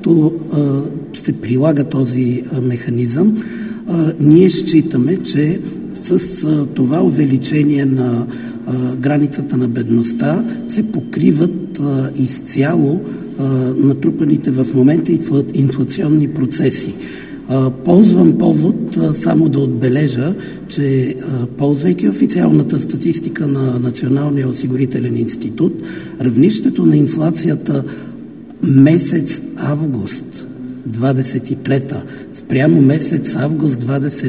когато се прилага този механизъм, ние считаме, че с това увеличение на границата на бедността се покриват изцяло натрупаните в момента инфлационни процеси. Ползвам повод само да отбележа, че ползвайки официалната статистика на Националния осигурителен институт, равнището на инфлацията месец август 23-та спрямо месец август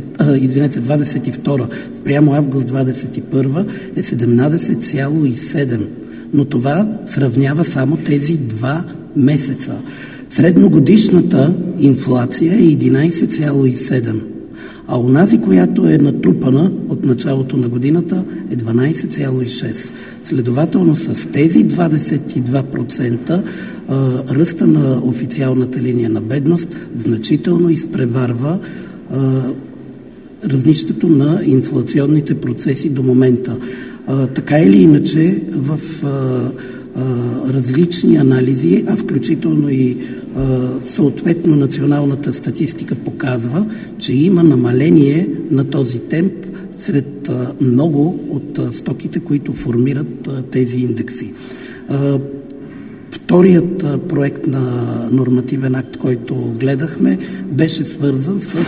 22 спрямо август 21 е 17,7, но това сравнява само тези 2 месеца. Средногодишната инфлация е 11,7, а онази, която е натрупана от началото на годината, е 12,6. Следователно с тези 22% ръста на официалната линия на бедност значително изпреварва равнището на инфлационните процеси до момента. Така или иначе в различни анализи, а включително и съответно националната статистика показва, че има намаление на този темп сред много от стоките, които формират тези индекси. Вторият проект на нормативен акт, който гледахме, беше свързан с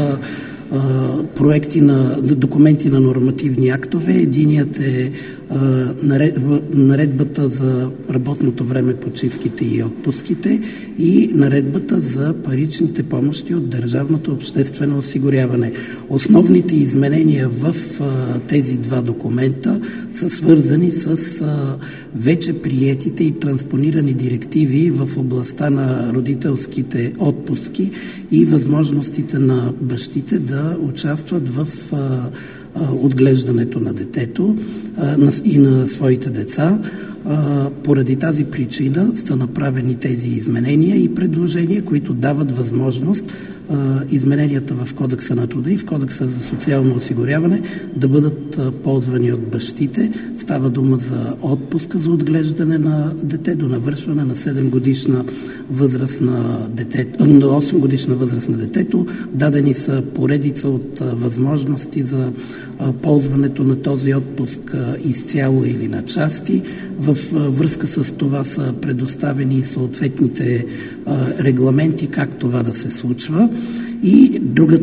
документи на нормативни актове. Единият е наредбата за работното време, почивките и отпуските и наредбата за паричните помощи от държавното обществено осигуряване. Основните изменения в тези два документа са свързани с вече приетите и транспонирани директиви в областта на родителските отпуски и възможностите на бащите да участват в отглеждането на детето и на своите деца. Поради тази причина са направени тези изменения и предложения, които дават възможност измененията в Кодекса на труда и в Кодекса за социално осигуряване да бъдат ползвани от бащите. Става дума за отпуска за отглеждане на дете до навършване на 7-годишна възраст на детето, 8-годишна възраст на детето. Дадени са поредица от възможности за ползването на този отпуск изцяло или на части. В връзка с това са предоставени съответните регламенти как това да се случва. И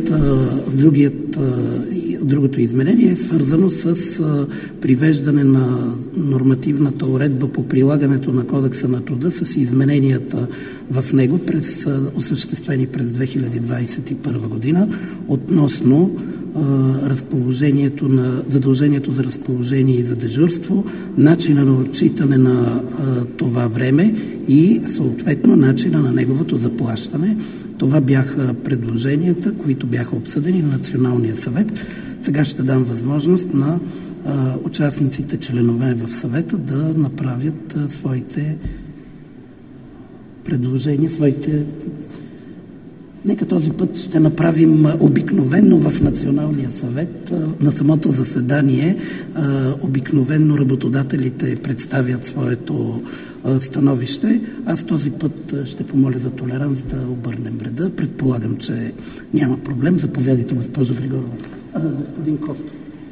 другото изменение е свързано с привеждане на нормативната уредба по прилагането на Кодекса на труда с измененията в него, осъществени през 2021 година, относно задължението за разположение и за дежурство, начина на отчитане на това време и съответно начина на неговото заплащане. Това бяха предложенията, които бяха обсъдени на Националния съвет. Сега ще дам възможност на участниците, членове в съвета, да направят своите предложения, Нека този път ще направим обикновено в Националния съвет. На самото заседание обикновено работодателите представят своето становище. Аз този път ще помоля за толеранс да обърнем реда. Предполагам, че няма проблем. Заповядайте, госпожо Григорова. Господин Костов.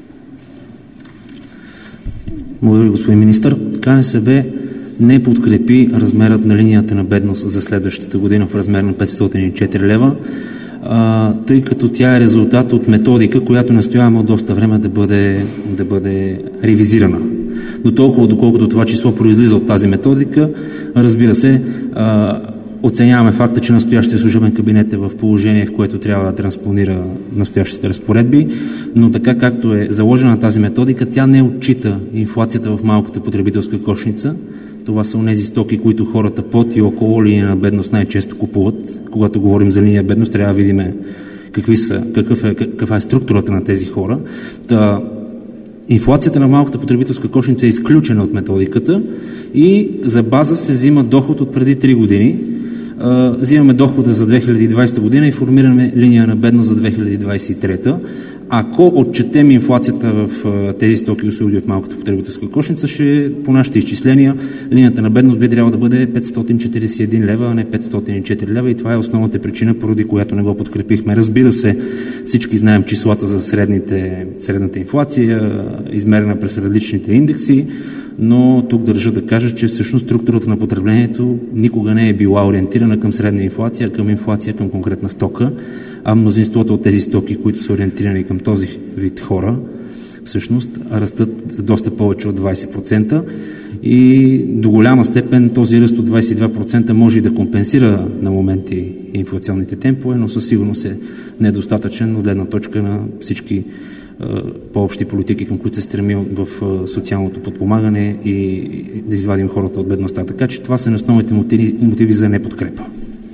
Благодаря, господин министър. КНСБ не подкрепи размерът на линията на бедност за следващата година в размер на 504 лева, тъй като тя е резултат от методика, която настояваме от доста време да бъде ревизирана. Доколкото това число произлиза от тази методика, разбира се, оценяваме факта, че настоящия служебен кабинет е в положение, в което трябва да транспонира настоящите разпоредби, но така както е заложена тази методика, тя не отчита инфлацията в малката потребителска кошница. Това са онези стоки, които хората под и около линия на бедност най-често купуват. Когато говорим за линия бедност, трябва да видим каква е структурата на тези хора. Инфлацията на малката потребителска кошница е изключена от методиката и за база се взима доход от преди 3 години. Взимаме дохода за 2020 година и формираме линия на бедност за 2023. ако отчетем инфлацията в тези стоки и услуги от малката потребителска кошница, по нашите изчисления линията на бедност би трябвало да бъде 541 лева, а не 504 лева и това е основната причина, поради която не го подкрепихме. Разбира се, всички знаем числата за средната инфлация, измерена през различните индекси, но тук държа да кажа, че всъщност структурата на потреблението никога не е била ориентирана към средна инфлация, а към инфлация към конкретна стока, а мнозинството от тези стоки, които са ориентирани към този вид хора, всъщност растат с доста повече от 20% и до голяма степен този ръст от 22% може и да компенсира на моменти инфлационните темпове, но със сигурност е недостатъчен от гледна точка на всички по-общи политики, към които се стремим в социалното подпомагане и да извадим хората от бедността. Така че това са основните мотиви за неподкрепа.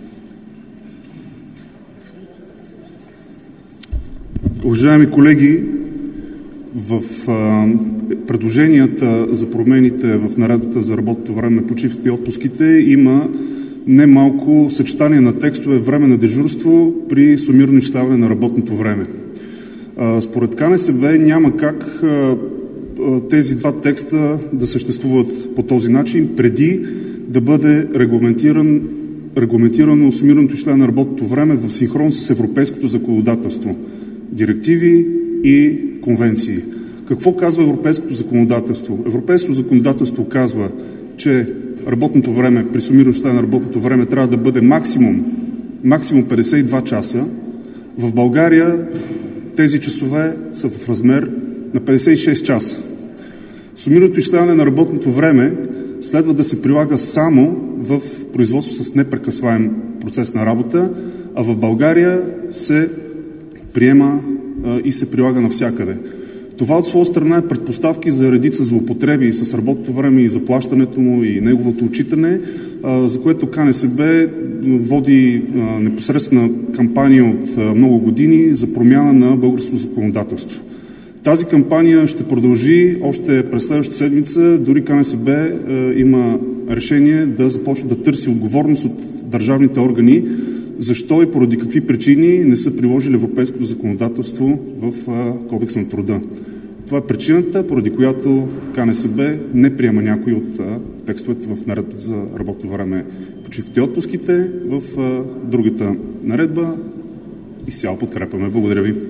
Уважаеми колеги, в предложенията за промените в наредбата за работното време, почивките и отпуските има немалко съчетание на текстове време на дежурство при сумирано изчисляване на работното време. Според КНСБ няма как тези два текста да съществуват по този начин, преди да бъде регламентирано сумираното изчисляване на работното време в синхрон с европейското законодателство, директиви и конвенции. Какво казва европейското законодателство? Европейското законодателство казва, че работното време, при сумирано изчисляване на работното време трябва да бъде максимум 52 часа. В България тези часове са в размер на 56 часа. Сумираното изчисляване на работното време следва да се прилага само в производство с непрекъсваем процес на работа, а в България се приема и се прилага навсякъде. Това от своя страна е предпоставки за редица злоупотреби с работното време и заплащането му и неговото отчитане, за което КНСБ води непосредствена кампания от много години за промяна на българското законодателство. Тази кампания ще продължи още през следващата седмица. Дори КНСБ има решение да започне да търси отговорност от държавните органи, защо и поради какви причини не са приложили европейското законодателство в Кодекса на труда. Това е причината, поради която КНСБ не приема някои от текстовете в наредбата за работно време, почивките и отпуските. В другата наредба изцяло подкрепяме. Благодаря ви.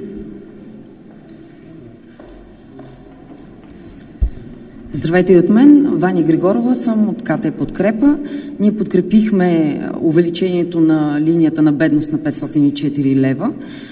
Здравейте и от мен. Ваня Григорова съм от КТ Подкрепа. Ние подкрепихме увеличението на линията на бедност на 504 лева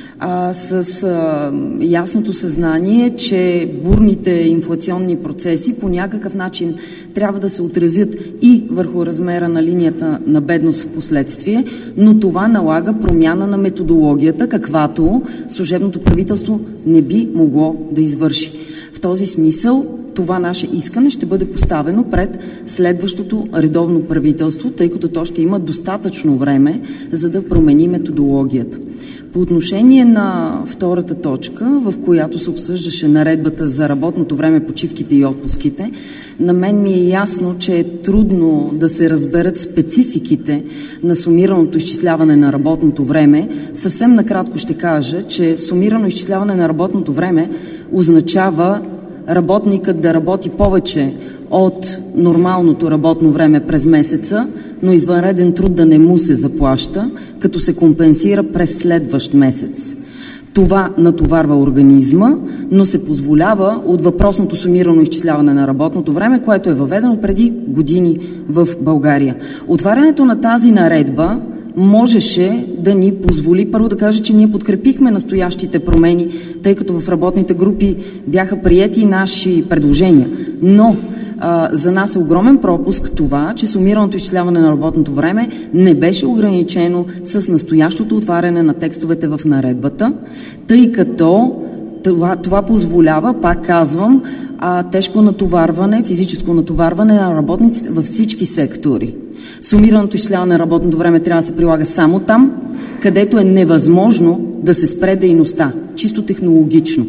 с ясното съзнание, че бурните инфлационни процеси по някакъв начин трябва да се отразят и върху размера на линията на бедност в последствие, но това налага промяна на методологията, каквато служебното правителство не би могло да извърши. В този смисъл това наше искане ще бъде поставено пред следващото редовно правителство, тъй като то ще има достатъчно време, за да промени методологията. По отношение на втората точка, в която се обсъждаше наредбата за работното време, почивките и отпуските, на мен ми е ясно, че е трудно да се разберат спецификите на сумираното изчисляване на работното време. Съвсем накратко ще кажа, че сумирано изчисляване на работното време означава работникът да работи повече от нормалното работно време през месеца, но извънреден труд да не му се заплаща, като се компенсира през следващ месец. Това натоварва организма, но се позволява от въпросното сумирано изчисляване на работното време, което е въведено преди години в България. Отварянето на тази наредба можеше да ни позволи, първо да кажа, че ние подкрепихме настоящите промени, тъй като в работните групи бяха приети наши предложения. Но за нас е огромен пропуск това, че сумираното изчисляване на работното време не беше ограничено с настоящото отваряне на текстовете в наредбата, тъй като това позволява, пак казвам, тежко натоварване, физическо натоварване на работниците във всички сектори. Сумираното изчисляване на работното време трябва да се прилага само там, където е невъзможно да се спре дейността, чисто технологично.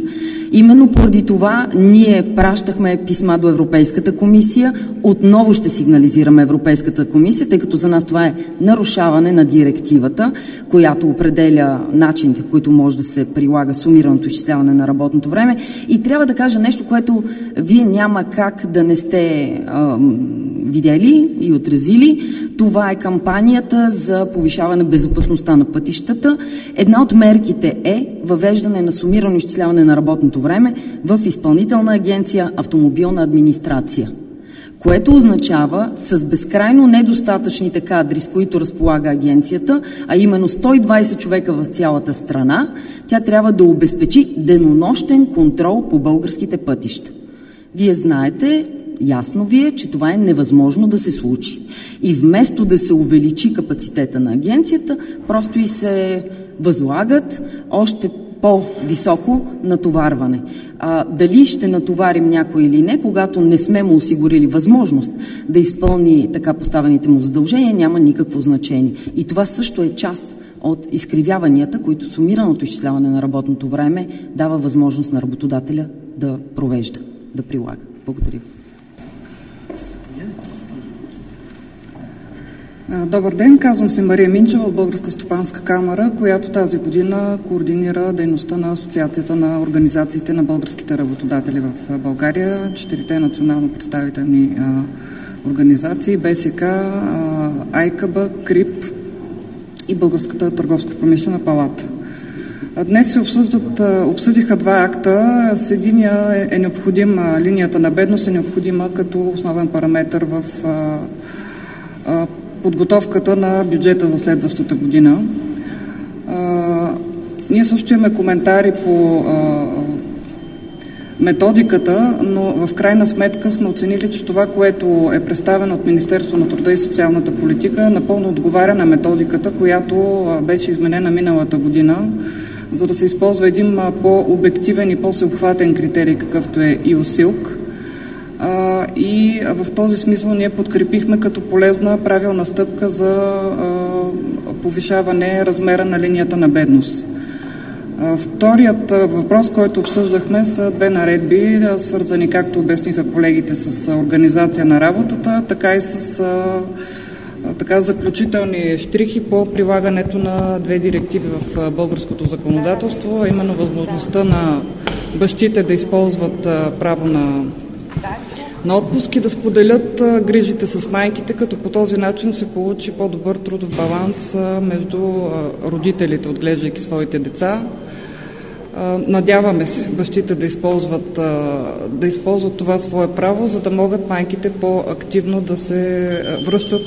Именно поради това ние пращахме писма до Европейската комисия, отново ще сигнализираме Европейската комисия, тъй като за нас това е нарушаване на директивата, която определя начините, в които може да се прилага сумираното изчисляване на работното време. И трябва да кажа нещо, което вие няма как да не сте видели и отразили. Това е кампанията за повишаване безопасността на пътищата. Една от мерките е въвеждане на сумирано изчисляване на работното време в Изпълнителна агенция Автомобилна администрация, което означава с безкрайно недостатъчните кадри, с които разполага агенцията, а именно 120 човека в цялата страна, тя трябва да обезпечи денонощен контрол по българските пътища. Вие знаете, ясно ви е, че това е невъзможно да се случи. И вместо да се увеличи капацитета на агенцията, просто и се възлагат още по-високо натоварване. Дали ще натоварим някой или не, когато не сме му осигурили възможност да изпълни така поставените му задължения, няма никакво значение. И това също е част от изкривяванията, които сумираното изчисляване на работното време дава възможност на работодателя да провежда, да прилага. Благодаря. Добър ден, казвам се Мария Минчева от Българска стопанска камара, която тази година координира дейността на Асоциацията на организациите на българските работодатели в България, 4-те национално представителни организации, БСК, АйКБ, КРИП и Българската търговско-промишлена палата. Днес се обсъдиха два акта. С единия е необходима, линията на бедност е необходима като основен параметър в подготовката на бюджета за следващата година. Ние също имаме коментари по методиката, но в крайна сметка сме оценили, че това, което е представено от Министерството на труда и социалната политика, напълно отговаря на методиката, която беше изменена миналата година, за да се използва един по-обективен и по-всеобхватен критерий, какъвто е ИОСИЛК. И в този смисъл ние подкрепихме като полезна правилна стъпка за повишаване размера на линията на бедност. Вторият въпрос, който обсъждахме, са две наредби, свързани, както обясниха колегите, с организация на работата, така и с заключителни щрихи по прилагането на две директиви в българското законодателство, а именно възможността на бащите да използват право на отпуски, да споделят грижите с майките, като по този начин се получи по-добър трудов баланс между родителите, отглеждайки своите деца. Надяваме се бащите да използват това свое право, за да могат майките по-активно да се връщат